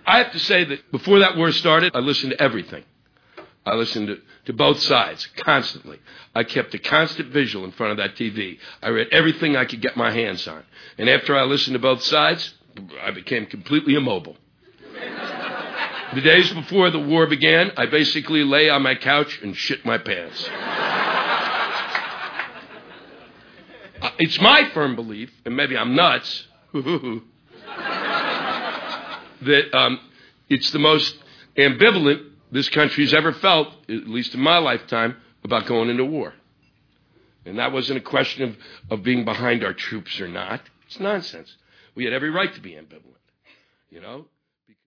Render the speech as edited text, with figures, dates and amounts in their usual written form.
I have to say that before that war started, I listened to everything. I listened to both sides constantly. I kept a constant visual in front of that TV. I read everything I could get my hands on. And after I listened to both sides, I became completely immobile. The days before the war began, I basically lay on my couch and shit my pants. It's my firm belief, and maybe I'm nuts, that it's the most ambivalent this country's ever felt, at least in my lifetime, about going into war. And that wasn't a question of being behind our troops or not. It's nonsense. We had every right to be ambivalent, you know?